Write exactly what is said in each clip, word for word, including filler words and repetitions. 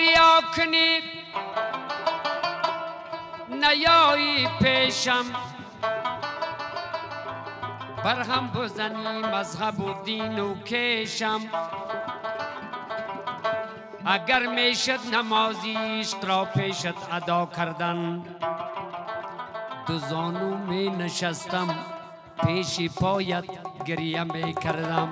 گریا کنی نیایی پیشم برهم بزنی مذهب و دین و کشم اگر میشد نمازی عشق را پیشت ادا کردن دو زانو می نشستم پیش پایت گریه می کردم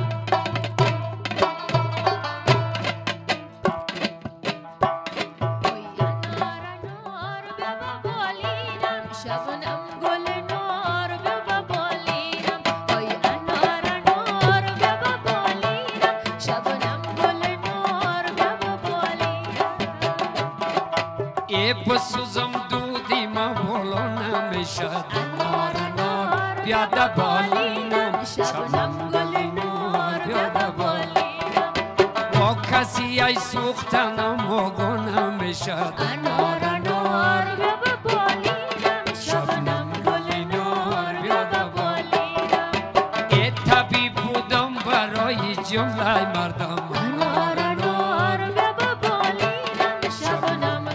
بسوزم دودی ما بولو نمیشد نار نار بیاده بالینم شبنم گل نار بیاده بالینم با کسی ای سوختنم موگو نمیشد نار نار بیاده بالینم شبنم گل نار بیاده بالینم ای طبیب بودم برای جمله مردم نار نار بیاده بالینم شبنم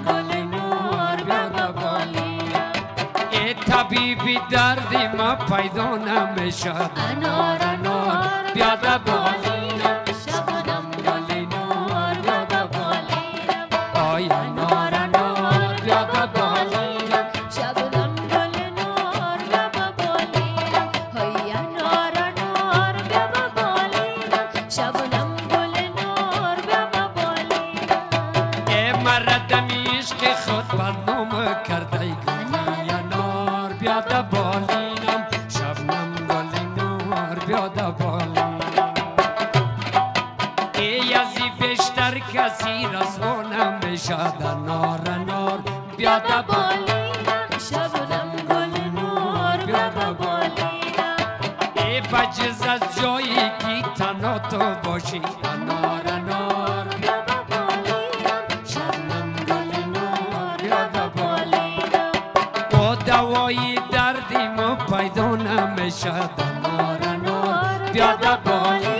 طبیبی دردی ما پیدا نمیشد انار انار بیاده بالینم شبنم گل نار بیاده بالینم آی انار انار بیاده بالینم شبنم گل نار بیاده بالینم آی انار انار بیاده بالینم شبنم گل نار بیاده بالینم ای مردم عشق خود بدنام کرده بیاده بالینم شبنم گل نار بیاده بالینم ای ازی بیشتر کسی رسوا نمیشد نار نار بیاده بالینم شبنم گل نار بیاده بالینم ای بجز از جایی که تنها تو باشی نار نار بیاده بالینم شبنم گل نار بیاده بالینم با دوایی دردی ما پیدا نمیشد نار نار بیاده بالینم